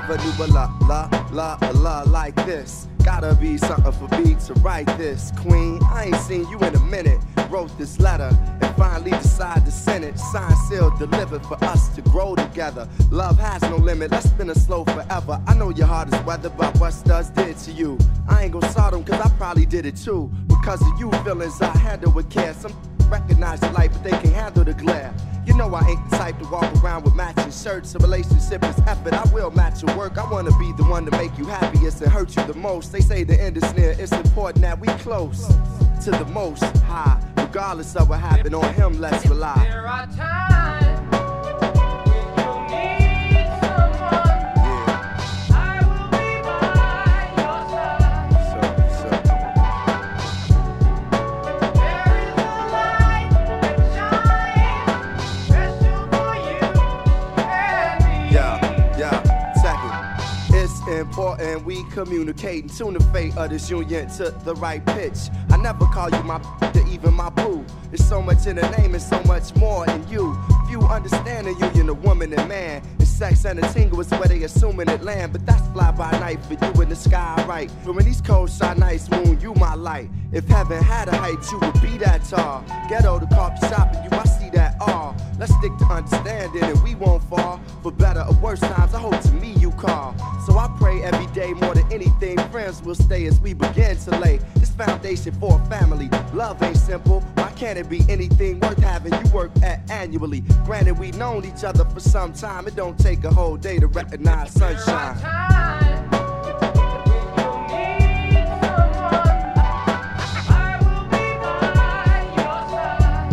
never knew a la like this. Gotta be something for me to write this. Queen, I ain't seen you in a minute. Wrote this letter and finally decided to send it. Signed, sealed, delivered for us to grow together. Love has no limit, let's spin it slow forever. I know your heart is weathered by what studs did to you. I ain't gon' sort them cause I probably did it too. Because of you feelings I handle with care. Some recognize the light but they can't handle the glare. You know I ain't the type to walk around with matching shirts. A relationship is effort, I will match your work. I wanna be the one to make you happiest and hurt you the most. They say the end is near, it's important that we close to the most high. Regardless of what happened, on him let's rely. There are times when you need someone. Yeah. I will be by your side. There is a light that shines special for you and me. Yeah, second. It's important we communicate and tune the fate of this union to the right pitch. I never call you my to even my boo. There's so much in the name and so much more in you. Few understand the union of woman and man. And sex and a tingle is where they assuming it land. But that's fly by night for you in the sky, right? But when these cold shy nights, moon, you my light. If heaven had a height, you would be that tall. Ghetto to coffee shop and you, I see that all. Let's stick to understanding and we won't fall. For better or worse times, I hope to me you call. So I pray every day more than anything, friends will stay as we begin to lay this foundation for a family. Love ain't simple, why can't it be anything worth having you work at annually? Granted, we known each other for some time, it don't take a whole day to recognize sunshine. There are times when you need someone. I will be by your side.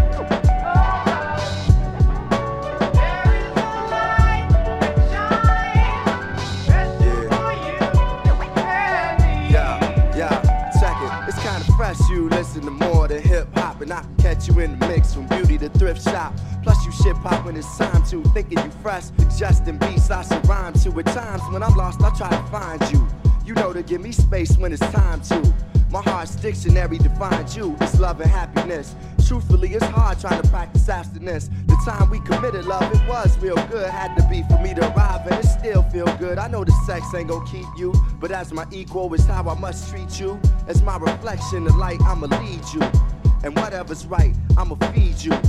There is a light that shines special for you and me. Yeah, check it. It's kinda fresh, you listen to more than hip hop, and I can catch you in the mix from beauty to thrift shop. Plus you shit pop when it's time to, thinking you fresh, suggesting beats I should rhyme to. At times when I'm lost, I try to find you. You know to give me space when it's time to. My heart's dictionary defines you. It's love and happiness. Truthfully, it's hard trying to practice abstinence. The time we committed love, it was real good. Had to be for me to arrive, and it still feel good. I know the sex ain't gon' keep you, but as my equal is how I must treat you. As my reflection, the light, I'ma lead you. And whatever's right, I'ma feed you.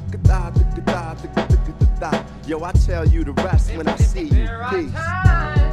Yo, I tell you the rest when I see you. There are Peace. times